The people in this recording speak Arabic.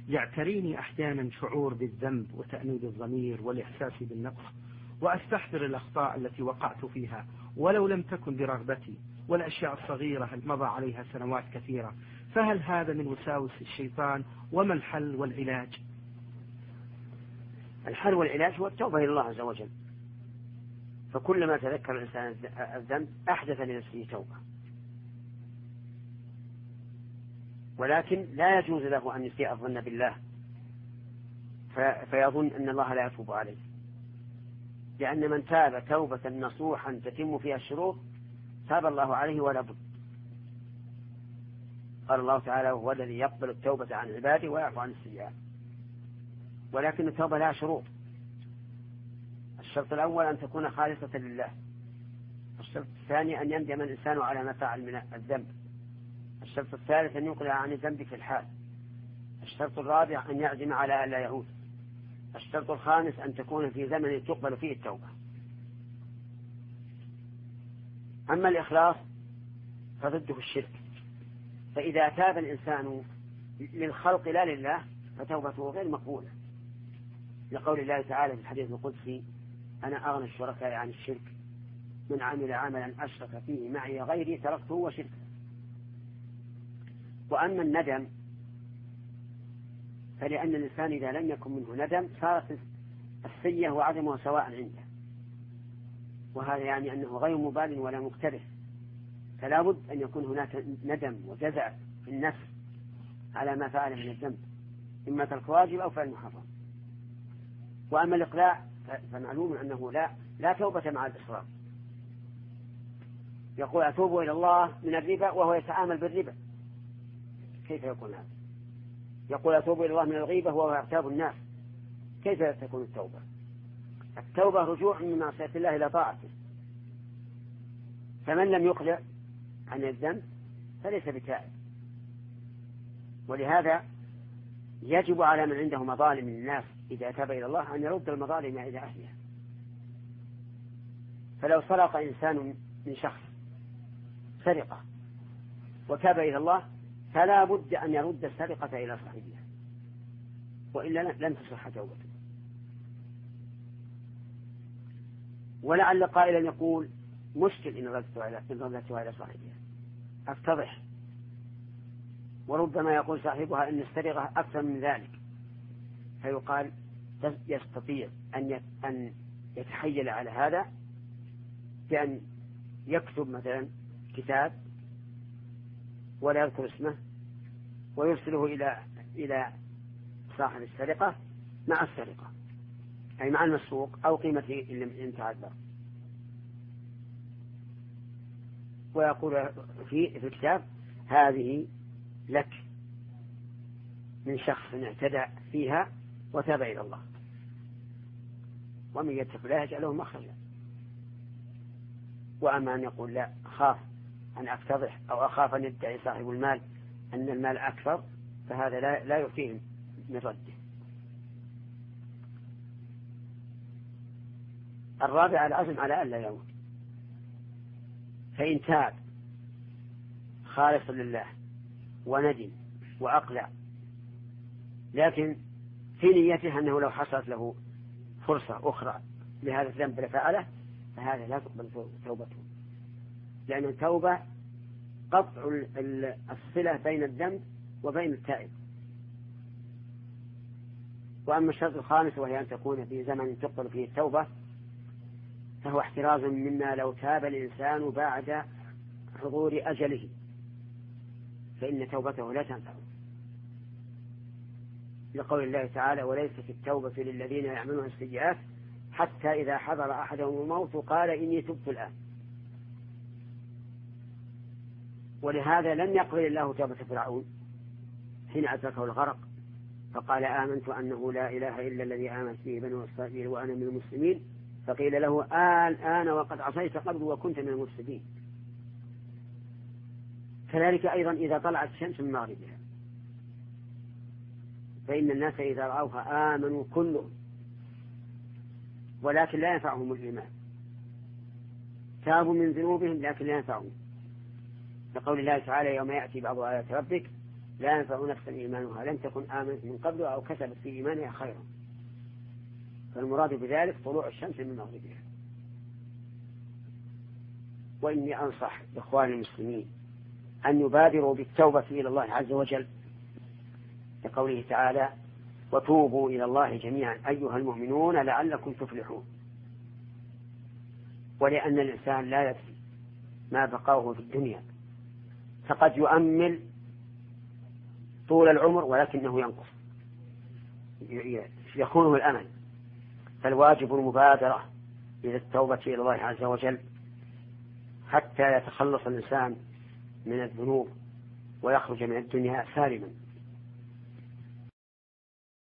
يعتريني أحيانا شعور بالذنب وتأنيب الضمير والإحساس بالنقص، وأستحضر الأخطاء التي وقعت فيها ولو لم تكن برغبتي، والأشياء الصغيرة مضى عليها سنوات كثيرة. فهل هذا من وساوس الشيطان؟ وما الحل والعلاج؟ الحل والعلاج هو التوبة إلى الله عز وجل. فكلما تذكر الإنسان الذنب أحدث لنفسه توبة، ولكن لا يجوز له أن يسيء الظن بالله فيظن أن الله لا يتوب عليه، لأن من تاب توبة نصوحا تتم فيها الشروط تاب الله عليه ولا بد. قال الله تعالى: هو الذي يقبل التوبة عن عباده ويعفو عن السيئات. ولكن التوبة لها شروط. الشرط الأول أن تكون خالصة لله. الشرط الثاني أن يندم الإنسان على ما فعل من الذنب. الشرط الثالث أن يقلع عن الذنب في الحال. الشرط الرابع أن يعزم على ألا يعود. الشرط الخامس أن تكون في زمن تقبل فيه التوبة. أما الإخلاص فضده الشرك، فإذا تاب الإنسان للخلق لا لله فتوبته غير مقبولة، لقول الله تعالى في الحديث القدسي: أنا أغنى الشركاء عن الشرك، من عمل عملا أشرك فيه معي غيري تركته وشركه. وأما الندم فلأن الإنسان إذا لم يكن منه ندم صارت السيئة وعدمها سواء عنده، وهذا يعني أنه غير مبال ولا مقترف، فلا بد أن يكون هناك ندم وجزع في النفس على ما فعل من الذنب، إما ترك واجب أو فعل محرم. وأما الإقلاع فمعلوم أنه لا توبة مع الإصرار. يقول: أتوب إلى الله من الربا وهو يتعامل بالربا، كيف يكون هذا؟ يقول: أتوب إلى الله من الغيبة وهو يغتاب الناس، كيف تكون التوبة؟ التوبة رجوع من معصية الله إلى طاعته، فمن لم يقلع عن الذنب فليس بتائب. ولهذا يجب على من عنده مظالم من الناس إذا تاب إلى الله أن يرد المظالم إلى أهلها. فلو سرق إنسان من شخص سرقة وتاب إلى الله فلا بد أن يرد السرقة إلى صاحبها، وإلا لن تصح توبته. ولعل قائلا يقول: مشكل إن ردتها إلى صاحبها أفتضح، وربما يقول صاحبها أن السرقة أكثر من ذلك، فيقال: يستطيع أن يتحيل على هذا بأن يكتب مثلا كتاب ولا يذكر اسمه ويرسله إلى صاحب السرقة مع السرقة، أي مع المسروق أو قيمته إن تعذر، ويقول في الكتاب: هذه لك من شخص اعتدى فيها وتاب إلى الله، ومن يتق الله يجعل له مخرجا. وأما أن يقول: لا، أخاف أن أفتضح أو أخاف أن يدعي صاحب المال أن المال أكثر، فهذا لا يفيه من رده. الرابع العزم على ألا يعود، فإن تاب خالصا لله وندم وأقلع، لكن في نيته أنه لو حصلت له فرصة أخرى لهذا الذنب لفعله، فهذا لا تقبل توبته، لأن التوبة قطع الصلة بين الذنب وبين التائب. وأما الشرط الخامس وهي أن تكون في زمن تقبل فيه التوبة، فهو احتراز مما لو تاب الإنسان بعد حضور أجله فإن توبته لا تنفع، لقول الله تعالى: وليست التوبة للذين يعملون السيئات حتى إذا حضر أحدهم الموت قال إني تبت الآن. ولهذا لم يقبل الله توبة فرعون حين أدركه الغرق فقال: آمنت أنه لا إله إلا الذي آمنت به بنو إسرائيل وأنا من المسلمين، فقيل له: الآن وقد عصيت قبل وكنت من المفسدين. كذلك أيضا إذا طلعت الشمس من مغربها فإن الناس إذا رأوها آمنوا كلهم، ولكن لا ينفعهم الإيمان، تابوا من ذنوبهم لكن لا ينفعهم، لقول الله تعالى: يوم يأتي بعض آيات ربك لا ينفع نفسا إيمانها لم تكن آمنت من قبل أو كسبت في إيمانها خيرا. فالمراد بذلك طلوع الشمس من مغربها. وإني أنصح إخوان المسلمين أن يبادروا بالتوبة إلى الله عز وجل لقوله تعالى: وتوبوا إلى الله جميعا أيها المؤمنون لعلكم تفلحون. ولأن الإنسان لا يدري ما بقاه في الدنيا، فقد يؤمل طول العمر ولكنه ينقص، يخونه الأمل. فالواجب المبادرة إلى التوبة إلى الله عز وجل حتى يتخلص الإنسان من الذنوب ويخرج من الدنيا سالما.